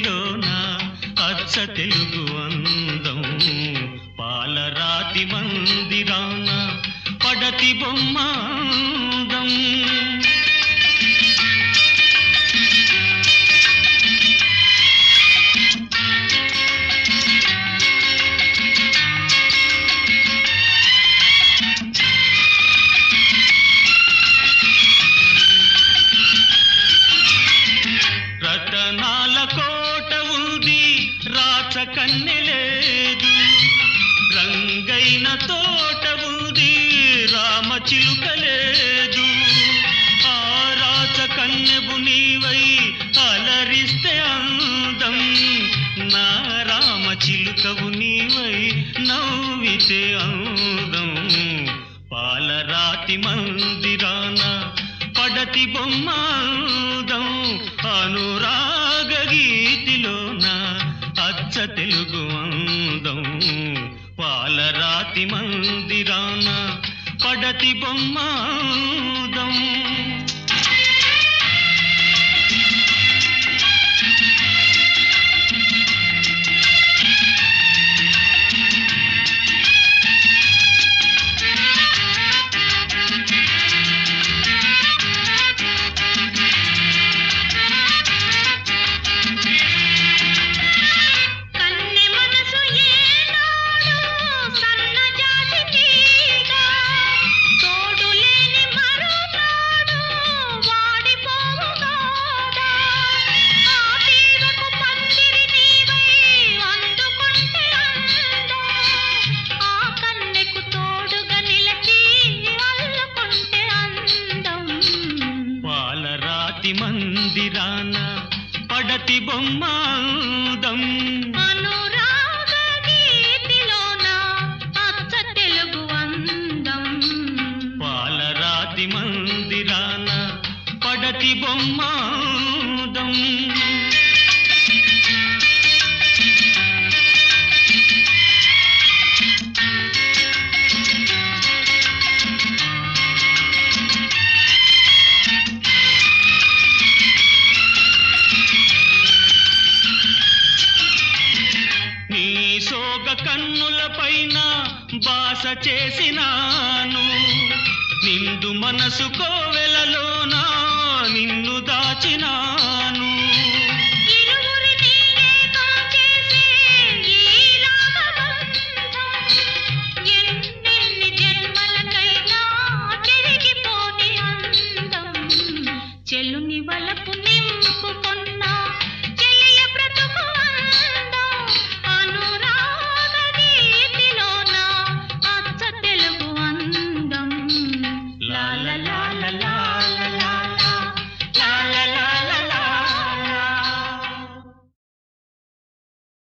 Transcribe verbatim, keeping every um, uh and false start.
గీతిలోన అచ్చ తెలుగు అందం పాలరాతి మందిరాన పడతి బొమ్మ అందం రతనాల కోట ఉంది రాచ కన్నె లేదు రంగైన తోట ఉంది రామ చిలుక లేదు ఆ రాచ కన్నెబు నీవై అలరిస్తే అందం నా రామ చిలుకవు నీవై నవ్వితే అందం పాలరాతి మందిరాన పడతి బొమ్మ అందం అనురాగ గీతిలోన అచ్చ తెలుగు అందం పాలరాతి మందిరాన పడతి బొమ్మ అందం మందిరాన పడతి బొమ్మ అందం అనురాగ గీతిలోన అచ్చ తెలుగు అందం పాలరాతి మందిరాన పడతి బొమ్మ అందం సోగ కన్నుల పైన బాస చేసినాను నిండు మనసు కోవెలలోనా నిన్ను దాచినాను